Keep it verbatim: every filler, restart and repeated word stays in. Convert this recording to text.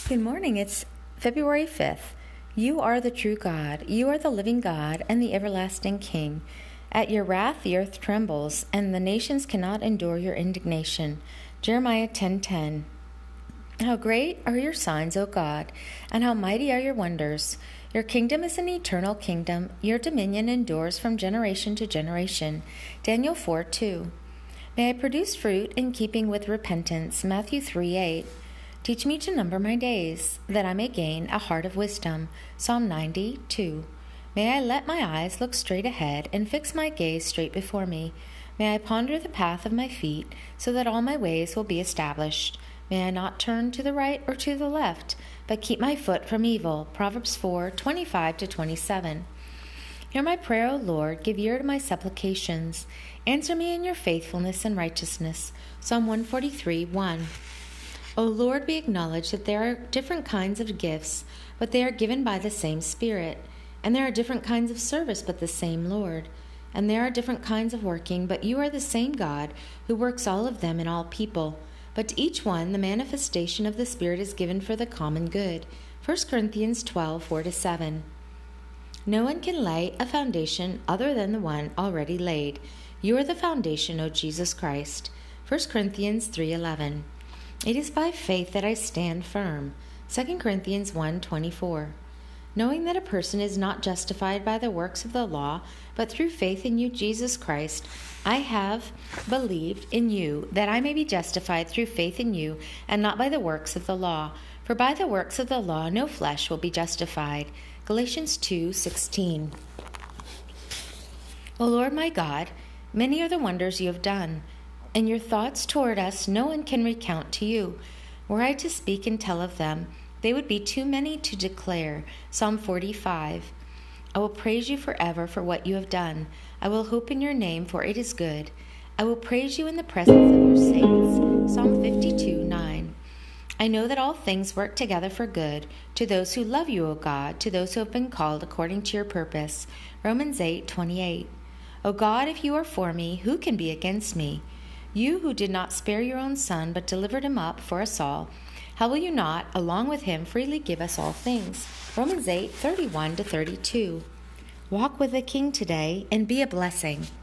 Good morning. It's February fifth. You are the true God. You are the living God and the everlasting King. At your wrath the earth trembles, and the nations cannot endure your indignation. Jeremiah ten ten. How great are your signs, O God, and how mighty are your wonders. Your kingdom is an eternal kingdom. Your dominion endures from generation to generation. Daniel four two. May I produce fruit in keeping with repentance. Matthew three eight. Teach me to number my days, that I may gain a heart of wisdom. Psalm ninety two. May I let my eyes look straight ahead and fix my gaze straight before me. May I ponder the path of my feet, so that all my ways will be established. May I not turn to the right or to the left, but keep my foot from evil. Proverbs four twenty-five to twenty-seven. Hear my prayer, O Lord. Give ear to my supplications. Answer me in your faithfulness and righteousness. Psalm one forty-three one. O Lord, we acknowledge that there are different kinds of gifts, but they are given by the same Spirit. And there are different kinds of service, but the same Lord. And there are different kinds of working, but you are the same God who works all of them in all people. But to each one the manifestation of the Spirit is given for the common good. First Corinthians twelve four to seven. No one can lay a foundation other than the one already laid. You are the foundation, O Jesus Christ. First Corinthians three eleven. It is by faith that I stand firm. Second Corinthians one twenty-four. Knowing that a person is not justified by the works of the law, but through faith in you, Jesus Christ, I have believed in you, that I may be justified through faith in you, and not by the works of the law. For by the works of the law no flesh will be justified. Galatians two sixteen. O Lord my God, many are the wonders you have done, and your thoughts toward us no one can recount to you. Were I to speak and tell of them, they would be too many to declare. Psalm forty-five. I will praise you forever for what you have done. I will hope in your name, for it is good. I will praise you in the presence of your saints. Psalm fifty-two nine. I know that all things work together for good, to those who love you, O God, to those who have been called according to your purpose. Romans eight twenty-eight. O God, if you are for me, who can be against me? You who did not spare your own Son, but delivered him up for us all, how will you not, along with him, freely give us all things? Romans eight thirty-one to thirty-two. Walk with the King today and be a blessing.